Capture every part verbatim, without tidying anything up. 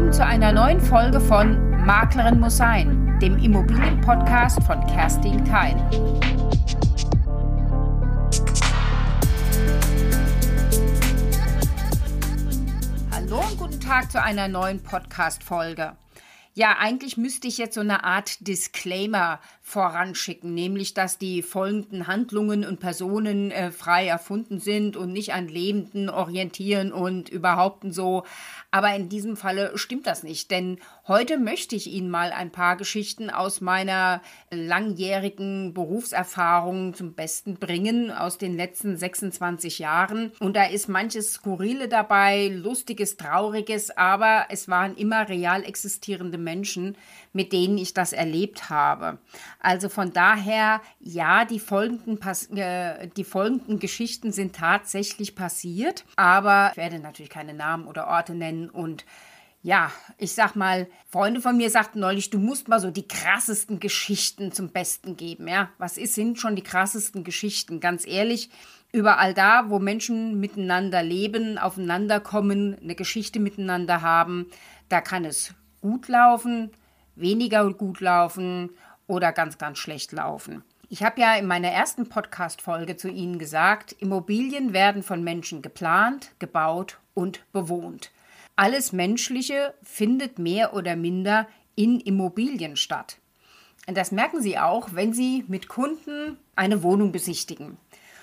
willkommen zu einer neuen Folge von Maklerin muss sein, dem Immobilienpodcast von Kerstin Keil. Hallo und guten Tag zu einer neuen Podcast-Folge. Ja, eigentlich müsste ich jetzt so eine Art Disclaimer voranschicken, nämlich, dass die folgenden Handlungen und Personen äh, frei erfunden sind und nicht an Lebenden orientieren und überhaupt so. Aber in diesem Falle stimmt das nicht, denn heute möchte ich Ihnen mal ein paar Geschichten aus meiner langjährigen Berufserfahrung zum Besten bringen, aus den letzten sechsundzwanzig Jahren. Und da ist manches Skurrile dabei, Lustiges, Trauriges, aber es waren immer real existierende Menschen, mit denen ich das erlebt habe. Also von daher, ja, die folgenden, äh, die folgenden Geschichten sind tatsächlich passiert, aber ich werde natürlich keine Namen oder Orte nennen und ja, ich sag mal, Freunde von mir sagten neulich, du musst mal so die krassesten Geschichten zum Besten geben, ja. Was ist, sind schon die krassesten Geschichten? Ganz ehrlich, überall da, wo Menschen miteinander leben, aufeinander kommen, eine Geschichte miteinander haben, da kann es gut laufen, weniger gut laufen oder ganz, ganz schlecht laufen. Ich habe ja in meiner ersten Podcast-Folge zu Ihnen gesagt, Immobilien werden von Menschen geplant, gebaut und bewohnt. Alles Menschliche findet mehr oder minder in Immobilien statt. Das merken Sie auch, wenn Sie mit Kunden eine Wohnung besichtigen.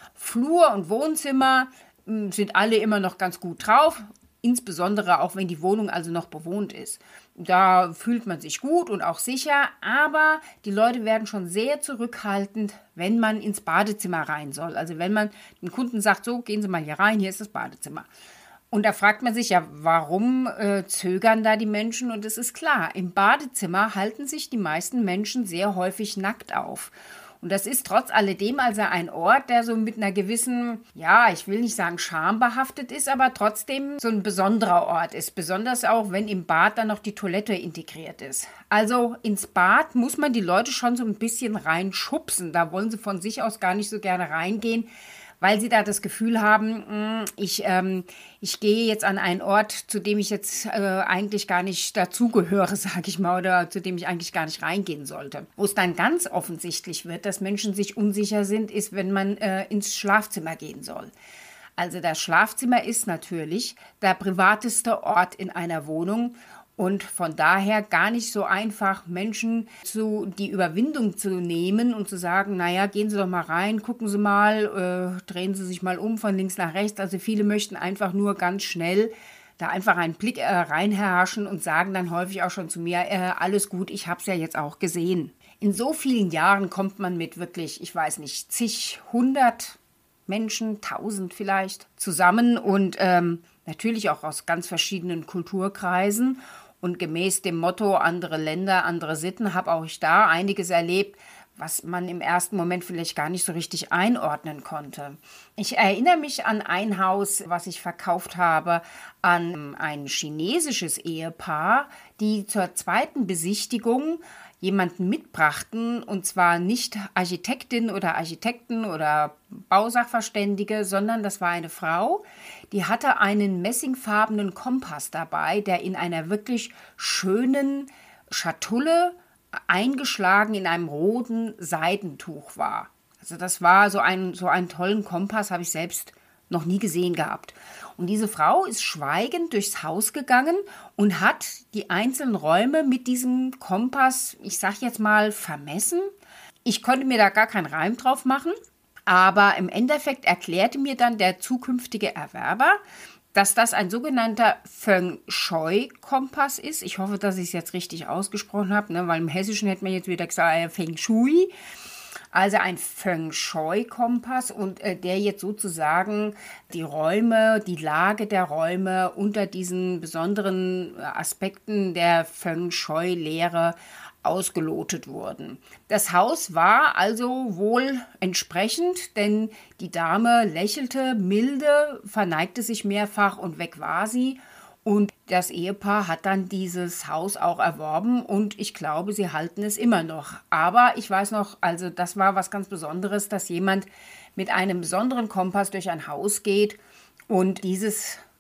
Flur und Wohnzimmer sind alle immer noch ganz gut drauf, insbesondere auch wenn die Wohnung also noch bewohnt ist. Da fühlt man sich gut und auch sicher, aber die Leute werden schon sehr zurückhaltend, wenn man ins Badezimmer rein soll. Also wenn man den Kunden sagt, so, gehen Sie mal hier rein, hier ist das Badezimmer. Und da fragt man sich ja, warum äh, zögern da die Menschen? Und es ist klar, im Badezimmer halten sich die meisten Menschen sehr häufig nackt auf. Und das ist trotz alledem also ein Ort, der so mit einer gewissen, ja, ich will nicht sagen Scham behaftet ist, aber trotzdem so ein besonderer Ort ist. Besonders auch, wenn im Bad dann noch die Toilette integriert ist. Also ins Bad muss man die Leute schon so ein bisschen reinschubsen. Da wollen sie von sich aus gar nicht so gerne reingehen, weil sie da das Gefühl haben, ich, ähm, ich gehe jetzt an einen Ort, zu dem ich jetzt äh, eigentlich gar nicht dazugehöre, sage ich mal, oder zu dem ich eigentlich gar nicht reingehen sollte. Wo es dann ganz offensichtlich wird, dass Menschen sich unsicher sind, ist, wenn man äh, ins Schlafzimmer gehen soll. Also das Schlafzimmer ist natürlich der privateste Ort in einer Wohnung. Und von daher gar nicht so einfach, Menschen zu die Überwindung zu nehmen und zu sagen, naja, gehen Sie doch mal rein, gucken Sie mal, äh, drehen Sie sich mal um von links nach rechts. Also viele möchten einfach nur ganz schnell da einfach einen Blick äh, reinherrschen und sagen dann häufig auch schon zu mir, äh, alles gut, ich habe es ja jetzt auch gesehen. In so vielen Jahren kommt man mit wirklich, ich weiß nicht, zig, hundert Menschen, tausend vielleicht, zusammen und ähm, natürlich auch aus ganz verschiedenen Kulturkreisen. Und gemäß dem Motto, andere Länder, andere Sitten, habe auch ich da einiges erlebt, was man im ersten Moment vielleicht gar nicht so richtig einordnen konnte. Ich erinnere mich an ein Haus, was ich verkauft habe, an ein chinesisches Ehepaar, die zur zweiten Besichtigung jemanden mitbrachten, und zwar nicht Architektin oder Architekten oder Bausachverständige, sondern das war eine Frau, die hatte einen messingfarbenen Kompass dabei, der in einer wirklich schönen Schatulle eingeschlagen in einem roten Seidentuch war. Also das war so ein, so einen tollen Kompass, habe ich selbst noch nie gesehen gehabt. Und diese Frau ist schweigend durchs Haus gegangen und hat die einzelnen Räume mit diesem Kompass, ich sag jetzt mal, vermessen. Ich konnte mir da gar keinen Reim drauf machen, aber im Endeffekt erklärte mir dann der zukünftige Erwerber, dass das ein sogenannter Feng Shui-Kompass ist. Ich hoffe, dass ich es jetzt richtig ausgesprochen habe, ne, weil im Hessischen hätte man jetzt wieder gesagt, äh, Feng Shui. Also ein Feng Shui-Kompass und äh, der jetzt sozusagen die Räume, die Lage der Räume unter diesen besonderen Aspekten der Feng Shui-Lehre ausgelotet wurden. Das Haus war also wohl entsprechend, denn die Dame lächelte milde, verneigte sich mehrfach und weg war sie. Und das Ehepaar hat dann dieses Haus auch erworben und ich glaube, sie halten es immer noch. Aber ich weiß noch, also das war was ganz Besonderes, dass jemand mit einem besonderen Kompass durch ein Haus geht und dieses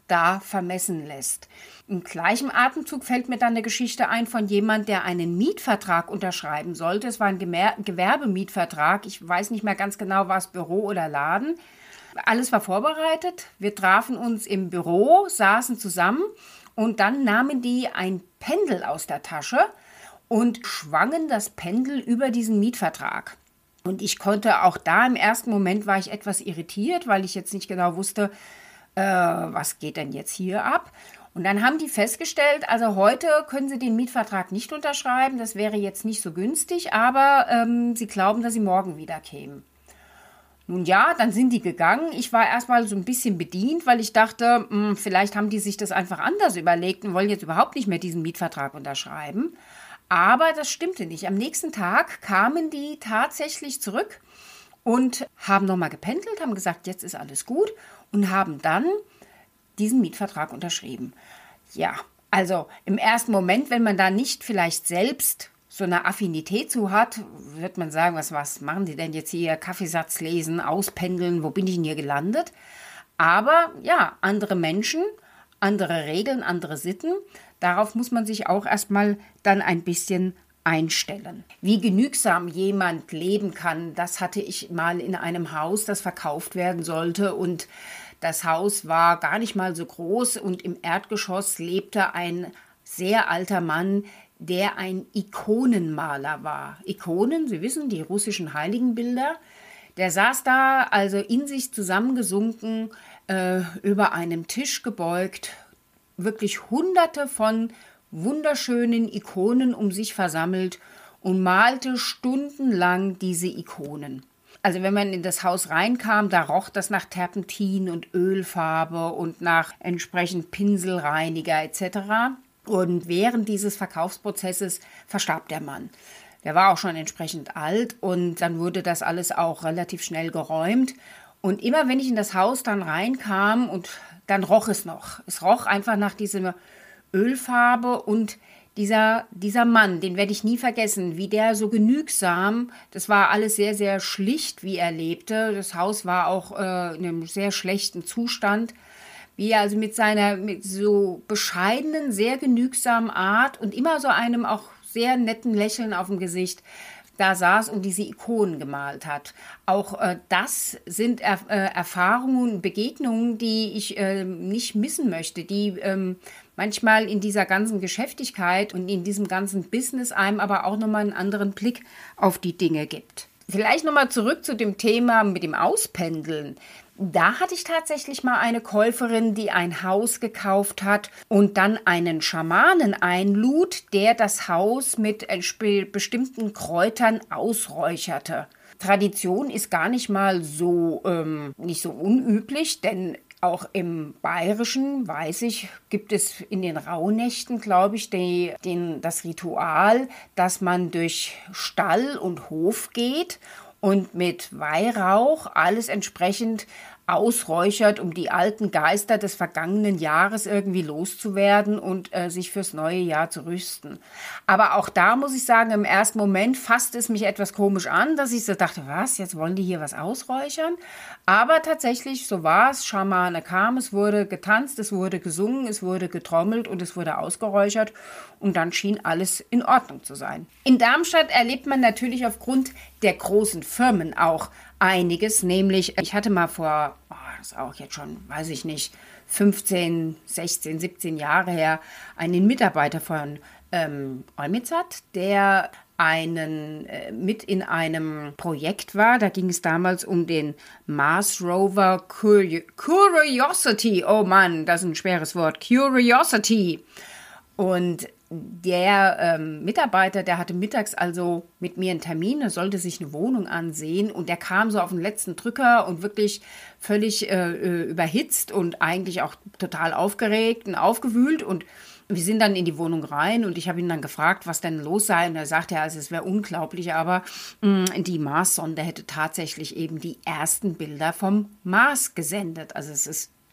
da vermessen lässt. Im gleichen Atemzug fällt mir dann eine Geschichte ein von jemand, der einen Mietvertrag unterschreiben sollte. Es war ein Gemer- Gewerbemietvertrag. Ich weiß nicht mehr ganz genau, war es Büro oder Laden. Alles war vorbereitet. Wir trafen uns im Büro, saßen zusammen und dann nahmen die ein Pendel aus der Tasche und schwangen das Pendel über diesen Mietvertrag. Und ich konnte auch da im ersten Moment war ich etwas irritiert, weil ich jetzt nicht genau wusste, äh, was geht denn jetzt hier ab. Und dann haben die festgestellt, also heute können sie den Mietvertrag nicht unterschreiben, das wäre jetzt nicht so günstig, aber ähm, sie glauben, dass sie morgen wieder kämen. Nun ja, dann sind die gegangen. Ich war erstmal so ein bisschen bedient, weil ich dachte, mh, vielleicht haben die sich das einfach anders überlegt und wollen jetzt überhaupt nicht mehr diesen Mietvertrag unterschreiben. Aber das stimmte nicht. Am nächsten Tag kamen die tatsächlich zurück und haben nochmal gependelt, haben gesagt, jetzt ist alles gut und haben dann diesen Mietvertrag unterschrieben. Ja, also im ersten Moment, wenn man da nicht vielleicht selbst so eine Affinität zu hat, wird man sagen, was, was machen die denn jetzt hier? Kaffeesatz lesen, auspendeln, wo bin ich denn hier gelandet? Aber ja, andere Menschen, andere Regeln, andere Sitten, darauf muss man sich auch erstmal dann ein bisschen einstellen. Wie genügsam jemand leben kann, das hatte ich mal in einem Haus, das verkauft werden sollte und das Haus war gar nicht mal so groß und im Erdgeschoss lebte ein sehr alter Mann, der ein Ikonenmaler war. Ikonen, Sie wissen, die russischen Heiligenbilder. Der saß da also in sich zusammengesunken, äh, über einem Tisch gebeugt, wirklich hunderte von wunderschönen Ikonen um sich versammelt und malte stundenlang diese Ikonen. Also wenn man in das Haus reinkam, da roch das nach Terpentin und Ölfarbe und nach entsprechend Pinselreiniger et cetera. Und während dieses Verkaufsprozesses verstarb der Mann. Der war auch schon entsprechend alt und dann wurde das alles auch relativ schnell geräumt. Und immer wenn ich in das Haus dann reinkam und dann roch es noch. Es roch einfach nach dieser Ölfarbe und Dieser, dieser Mann, den werde ich nie vergessen, wie der so genügsam, das war alles sehr, sehr schlicht, wie er lebte. Das Haus war auch äh, in einem sehr schlechten Zustand, wie er also mit seiner mit so bescheidenen, sehr genügsamen Art und immer so einem auch sehr netten Lächeln auf dem Gesicht da saß und diese Ikonen gemalt hat. Auch äh, das sind er, äh, Erfahrungen und Begegnungen, die ich äh, nicht missen möchte, die ähm, manchmal in dieser ganzen Geschäftigkeit und in diesem ganzen Business einem aber auch nochmal einen anderen Blick auf die Dinge gibt. Vielleicht nochmal zurück zu dem Thema mit dem Auspendeln. Da hatte ich tatsächlich mal eine Käuferin, die ein Haus gekauft hat und dann einen Schamanen einlud, der das Haus mit bestimmten Kräutern ausräucherte. Tradition ist gar nicht mal so, ähm, nicht so unüblich, denn auch im Bayerischen, weiß ich, gibt es in den Rauhnächten, glaube ich, die, den, das Ritual, dass man durch Stall und Hof geht und mit Weihrauch alles entsprechend ausräuchert, um die alten Geister des vergangenen Jahres irgendwie loszuwerden und äh, sich fürs neue Jahr zu rüsten. Aber auch da muss ich sagen, im ersten Moment fasste es mich etwas komisch an, dass ich so dachte, was, jetzt wollen die hier was ausräuchern? Aber tatsächlich, so war es, Schamane kam, es wurde getanzt, es wurde gesungen, es wurde getrommelt und es wurde ausgeräuchert und dann schien alles in Ordnung zu sein. In Darmstadt erlebt man natürlich aufgrund der großen Firmen auch einiges, nämlich ich hatte mal vor, oh, das ist auch jetzt schon, weiß ich nicht, fünfzehn, sechzehn, siebzehn Jahre her, einen Mitarbeiter von ähm, Eumizat, der einen äh, mit in einem Projekt war. Da ging es damals um den Mars Rover Curi- Curiosity. Oh Mann, das ist ein schweres Wort. Curiosity. Und der ähm, Mitarbeiter, der hatte mittags also mit mir einen Termin, er sollte sich eine Wohnung ansehen und der kam so auf den letzten Drücker und wirklich völlig äh, überhitzt und eigentlich auch total aufgeregt und aufgewühlt und wir sind dann in die Wohnung rein und ich habe ihn dann gefragt, was denn los sei und er sagte, ja, also es wäre unglaublich, aber mh, die Mars-Sonde hätte tatsächlich eben die ersten Bilder vom Mars gesendet, also es ist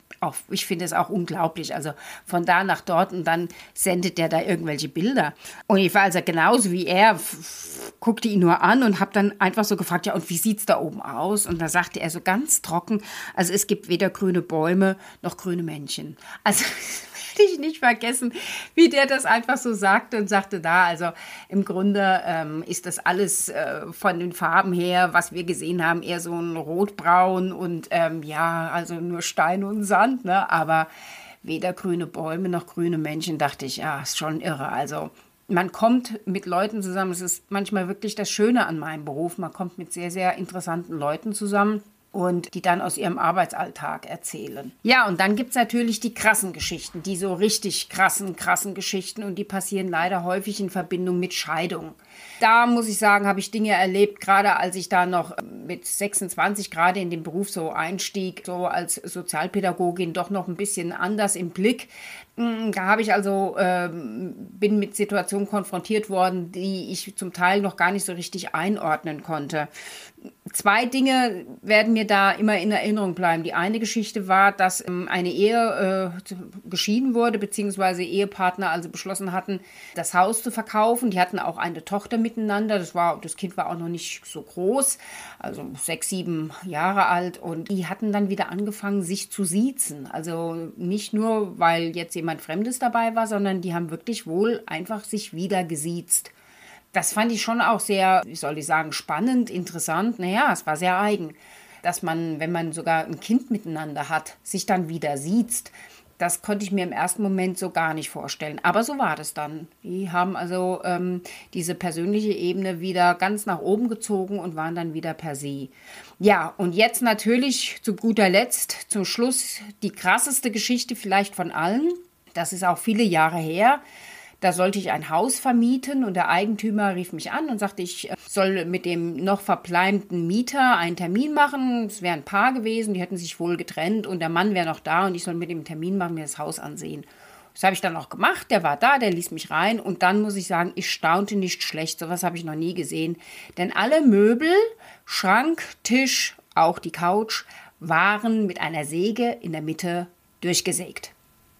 auch, ich finde es auch unglaublich. Also von da nach dort und dann sendet der da irgendwelche Bilder. Und ich war also genauso wie er, f- f- guckte ihn nur an und habe dann einfach so gefragt, ja, und wie sieht es da oben aus? Und da sagte er so ganz trocken, also es gibt weder grüne Bäume noch grüne Männchen. Also werde ich nicht vergessen, wie der das einfach so sagte und sagte da, also im Grunde ähm, ist das alles äh, von den Farben her, was wir gesehen haben, eher so ein Rotbraun und ähm, ja, also nur Stein und Sand, ne? Aber weder grüne Bäume noch grüne Menschen, dachte ich, ja, ist schon irre. Also man kommt mit Leuten zusammen, es ist manchmal wirklich das Schöne an meinem Beruf, man kommt mit sehr, sehr interessanten Leuten zusammen. Und die dann aus ihrem Arbeitsalltag erzählen. Ja, und dann gibt es natürlich die krassen Geschichten, die so richtig krassen, krassen Geschichten. Und die passieren leider häufig in Verbindung mit Scheidung. Da muss ich sagen, habe ich Dinge erlebt, gerade als ich da noch mit sechsundzwanzig gerade in den Beruf so einstieg, so als Sozialpädagogin doch noch ein bisschen anders im Blick. Da habe ich also, äh, bin mit Situationen konfrontiert worden, die ich zum Teil noch gar nicht so richtig einordnen konnte. Zwei Dinge werden mir da immer in Erinnerung bleiben. Die eine Geschichte war, dass ähm, eine Ehe äh, geschieden wurde, beziehungsweise Ehepartner also beschlossen hatten, das Haus zu verkaufen. Die hatten auch eine Tochter miteinander. Das war, das Kind war auch noch nicht so groß, also sechs, sieben Jahre alt. Und die hatten dann wieder angefangen, sich zu siezen. Also nicht nur, weil jetzt jemand Fremdes dabei war, sondern die haben wirklich wohl einfach sich wieder gesiezt. Das fand ich schon auch sehr, wie soll ich sagen, spannend, interessant. Naja, es war sehr eigen, dass man, wenn man sogar ein Kind miteinander hat, sich dann wieder siezt. Das konnte ich mir im ersten Moment so gar nicht vorstellen. Aber so war das dann. Die haben also ähm, diese persönliche Ebene wieder ganz nach oben gezogen und waren dann wieder per se. Ja, und jetzt natürlich zu guter Letzt, zum Schluss, die krasseste Geschichte vielleicht von allen. Das ist auch viele Jahre her. Da sollte ich ein Haus vermieten und der Eigentümer rief mich an und sagte, ich soll mit dem noch verbleibenden Mieter einen Termin machen. Es wäre ein Paar gewesen, die hätten sich wohl getrennt und der Mann wäre noch da und ich soll mit dem Termin machen, mir das Haus ansehen. Das habe ich dann auch gemacht, der war da, der ließ mich rein und dann muss ich sagen, ich staunte nicht schlecht, sowas habe ich noch nie gesehen. Denn alle Möbel, Schrank, Tisch, auch die Couch, waren mit einer Säge in der Mitte durchgesägt.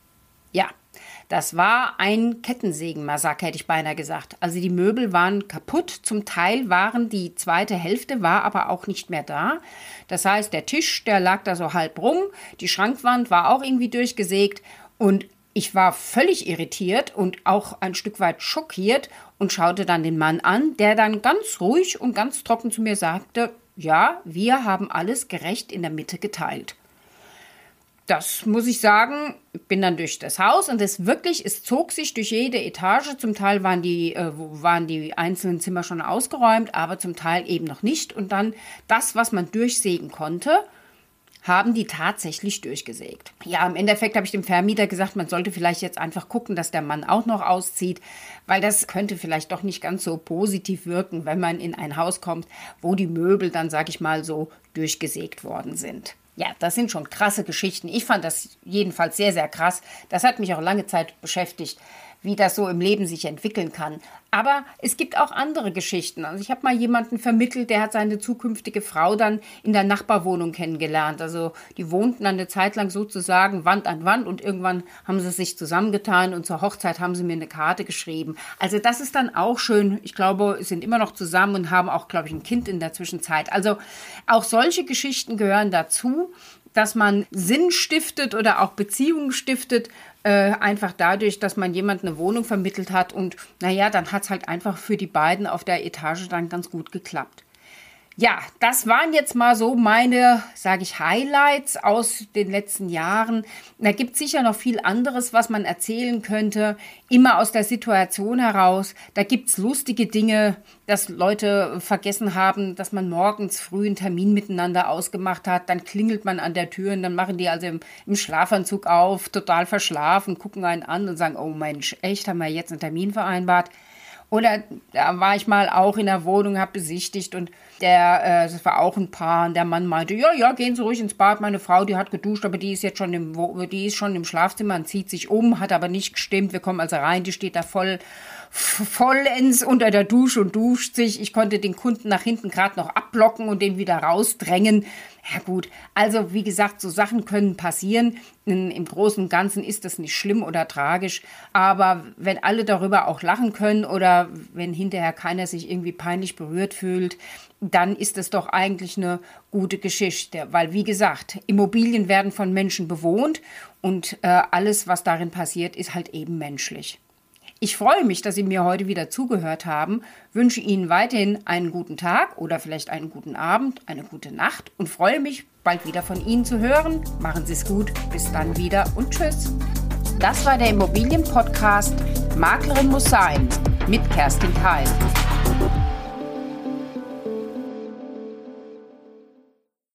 Ja. Das war ein Kettensägenmassaker, hätte ich beinahe gesagt. Also die Möbel waren kaputt. Zum Teil waren die zweite Hälfte, war aber auch nicht mehr da. Das heißt, der Tisch, der lag da so halb rum. Die Schrankwand war auch irgendwie durchgesägt. Und ich war völlig irritiert und auch ein Stück weit schockiert und schaute dann den Mann an, der dann ganz ruhig und ganz trocken zu mir sagte, ja, wir haben alles gerecht in der Mitte geteilt. Das muss ich sagen, ich bin dann durch das Haus und es wirklich, es zog sich durch jede Etage. Zum Teil waren die, äh, waren die einzelnen Zimmer schon ausgeräumt, aber zum Teil eben noch nicht. Und dann das, was man durchsägen konnte, haben die tatsächlich durchgesägt. Ja, im Endeffekt habe ich dem Vermieter gesagt, man sollte vielleicht jetzt einfach gucken, dass der Mann auch noch auszieht, weil das könnte vielleicht doch nicht ganz so positiv wirken, wenn man in ein Haus kommt, wo die Möbel dann, sage ich mal, so durchgesägt worden sind. Ja, das sind schon krasse Geschichten. Ich fand das jedenfalls sehr, sehr krass. Das hat mich auch lange Zeit beschäftigt, wie das so im Leben sich entwickeln kann. Aber es gibt auch andere Geschichten. Also ich habe mal jemanden vermittelt, der hat seine zukünftige Frau dann in der Nachbarwohnung kennengelernt. Also die wohnten dann eine Zeit lang sozusagen Wand an Wand und irgendwann haben sie sich zusammengetan und zur Hochzeit haben sie mir eine Karte geschrieben. Also das ist dann auch schön. Ich glaube, sind immer noch zusammen und haben auch, glaube ich, ein Kind in der Zwischenzeit. Also auch solche Geschichten gehören dazu, dass man Sinn stiftet oder auch Beziehungen stiftet, äh, einfach dadurch, dass man jemandem eine Wohnung vermittelt hat und naja, dann hat es halt einfach für die beiden auf der Etage dann ganz gut geklappt. Ja, das waren jetzt mal so meine, sage ich, Highlights aus den letzten Jahren. Da gibt es sicher noch viel anderes, was man erzählen könnte, immer aus der Situation heraus. Da gibt es lustige Dinge, dass Leute vergessen haben, dass man morgens früh einen Termin miteinander ausgemacht hat. Dann klingelt man an der Tür und dann machen die also im, im Schlafanzug auf, total verschlafen, gucken einen an und sagen, oh Mensch, echt, haben wir jetzt einen Termin vereinbart? Oder da war ich mal auch in der Wohnung, habe besichtigt und der, äh, das war auch ein Paar und der Mann meinte, ja, ja, gehen Sie ruhig ins Bad, meine Frau, die hat geduscht, aber die ist jetzt schon im, die ist schon im Schlafzimmer und zieht sich um, hat aber nicht gestimmt, wir kommen also rein, die steht da voll vollends unter der Dusche und duscht sich. Ich konnte den Kunden nach hinten gerade noch abblocken und den wieder rausdrängen. Ja gut, also wie gesagt, so Sachen können passieren. Im Großen und Ganzen ist das nicht schlimm oder tragisch. Aber wenn alle darüber auch lachen können oder wenn hinterher keiner sich irgendwie peinlich berührt fühlt, dann ist es doch eigentlich eine gute Geschichte. Weil wie gesagt, Immobilien werden von Menschen bewohnt und äh, alles, was darin passiert, ist halt eben menschlich. Ich freue mich, dass Sie mir heute wieder zugehört haben, wünsche Ihnen weiterhin einen guten Tag oder vielleicht einen guten Abend, eine gute Nacht und freue mich, bald wieder von Ihnen zu hören. Machen Sie es gut, bis dann wieder und tschüss. Das war der Immobilienpodcast Maklerin muss sein mit Kerstin Keil.